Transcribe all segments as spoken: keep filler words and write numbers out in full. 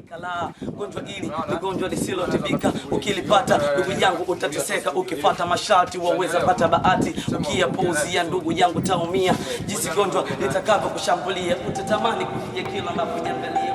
Kala gonjwa hili ni gonjwa lisilotibika, ukilipata ndugu yangu utateseka, ukifuata masharti waweza pata bahati, ukiyapuuzia ndugu yangu taumia, jinsi gonjwa litakavyo kushambulia utatamani kufikia kila unapojiangalia.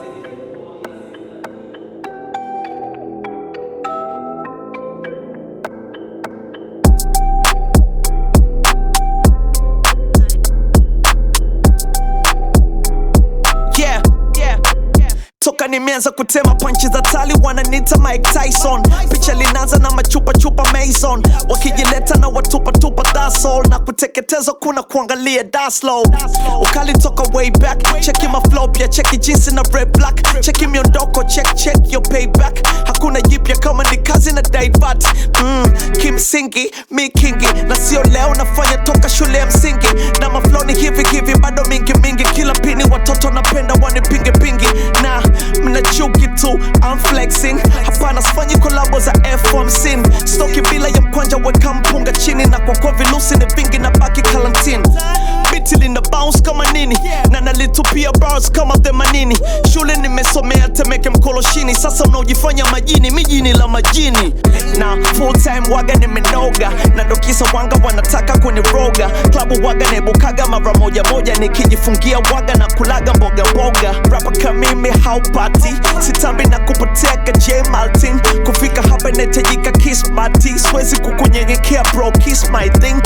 Toka nimeanza kutema punchi za tali wananiita Mike Tyson. Picha linaanza na machupa chupa Mason, wakijileta na watupa tupa that's all, na kuteketeza kuna kuangalia that's low. Ukali toka way back, cheki my flow pia cheki jinsi na red black, cheki miondoko check check your payback, hakuna jipya kama ni kazi na divert. mm, Kimsingi mi kingi na sio leo nafanya toka shule ya msingi, na maflow ni hivi hivi bado mingi mingi, kila pini watoto napenda wanipinge pingi, na mna chuki tu I'm flexing, hapana sifanyi kolabo za F M scene, stoki bila ya mkwanja weka mpunga chini, na kwa kwa vilusi ni vingi na baki karantini, biti lina bounce kama nini, na nalitupia bars kama themanini, shule nimesomea Temeke Mkoloshini, sasa unaojifanya majini mijini la majini, na full time waga nimenoga, na dokisa wanga wanataka kuniroga, klabu waga nebukaga mara moja moja, nikijifungia waga na kulaga mboga mboga, rapper kamimi haupati, sitambi na kupoteka J Martin, kufika hapa netajika kiss mati, swezi kukunyenyekea bro kiss my thing.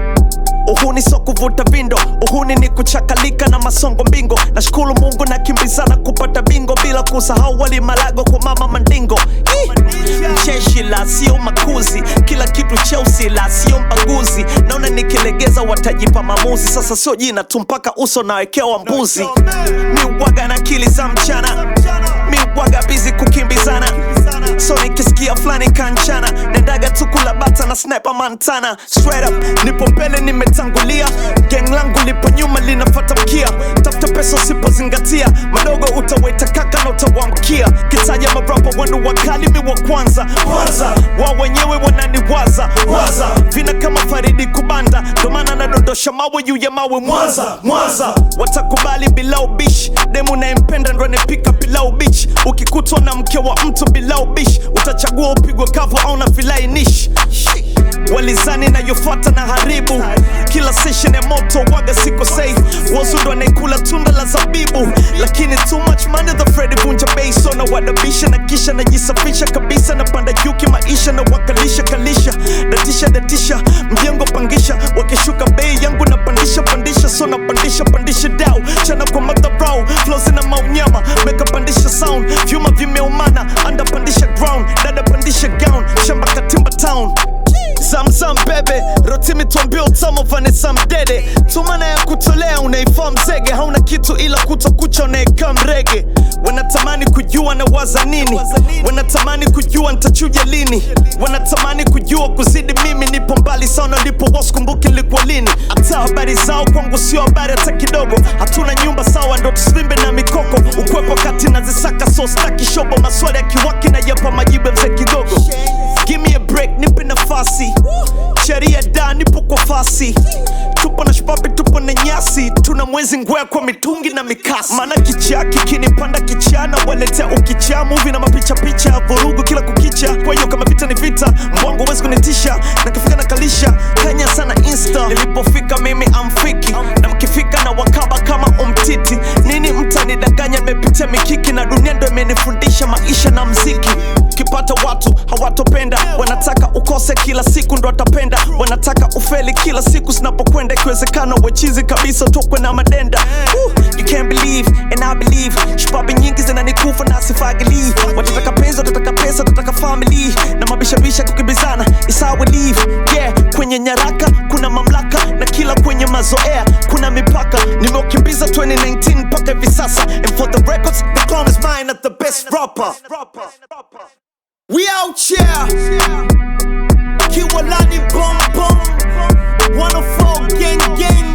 Uhuni so kuvuta vindo, uhuni ni kuchakalika na masongo mbingo, na shukuru Mungu na kimbizana kupata bingo, bila kusahau wali malago kwa mama mandingo. Mcheshi la sio makuzi, kila kitu cheusi la sio mbaguzi, naona nikilegeza watajipa mamuzi, sasa sio jina tu mpaka uso na wekewa mbuzi. Mi waga na akili za mchana, mi waga busy kukimbizana, so nikisikia flani kanchana, nendaga tu kula bata na sniper Montana. Straight up, nipo mbele nimetangulia, gang langu lipo nyuma linafata mkia, tafuta pesa usipozingatia, madogo utaweta kaka na utawamkia, kitaja marapa wanu wakali mi wa kwanza kwanza, wao wenyewe wananiwaza waza, vina kama Faridi Kubanda, ndo maana nadondosha mawe juu ya mawe Mwanza Mwanza, watakubali bila ubishi, demu nayempenda ndo anepika bila ubishi, ukikutwa na mke wa mtu bila ubishi, utachagua upigwe kavu au na vilainish. Walizani na yofuata na haribu, kila session ya moto waga siko safe, wazu ndo anaikula tunda la zabibu, lakini too much money the Freddy vunja base, so na wadabisha na kisha na jisafisha kabisa, na panda yuki maisha na wakalisha kalisha, datisha datisha mjengo pangisha, wakishuka bei yangu na pandisha pandisha, so na pandisha pandisha dao chana kwa madharau, flows na maunyama meka pandisha sound, vyuma vimeumana anda pandisha ground, dada pandisha gown shamba katimba town. Zamzam bebe, rotimi tuambia utamo Vanessa Mdede, tumana ya kutolea unaifaa mzege, hauna kitu ila kutokucha unaika mrege, wanatamani kujua na waza nini, wanatamani kujua nitachuja lini, wanatamani kujua kuzidi mimi, nipo mbali sana lipo waskumbuki likuwa lini, hata habari zao kwangu sio habari hata kidogo, hatuna nyumba sawa ndo tuslimbe na mikoko, ukwepo kati na zisaka so staki shobo, maswali ya kiwaki na yapa majibu mze kidogo. Give me a break, nipe nafasi, sheria da nipo kwa fasi, tupo na shpapi tupo na nyasi, tuna mwezi ngwea kwa mitungi na mikasi, mana kichaa kikinipanda kichana, waletea ukichaa movie na mapicha picha, vurugu kila kukicha, kwa hiyo kama vita ni vita, mwangu wezi kunitisha, na kifika na kalisha, kanya sana insta, nilipofika mimi amfiki, na mkifika na wakaba kama umtiti, nini mtanidanganya mepitia mikiki, na dunia ndo imenifundisha maisha na mziki, ukipata watu hawatopenda, wanataka ukose kila siku ndo atapenda, wanataka ufeli kila siku sinapokwenda, ikiwezekana wechizi kabisa tokwe na madenda. Woo, you can't believe and I believe, shpabi nyingi zinanikufa na sifagili, watataka penzi watataka pesa watataka family, na mabishabisha kukibizana is how we live. Yeah, kwenye nyaraka kuna mamlaka, na kila kwenye mazoea kuna mipaka, nimeukimbiza twenty nineteen mpaka hivi sasa, and for the records the crown is mine at the best rapper. We out here, Kiwalani boom boom, one oh four gang gang.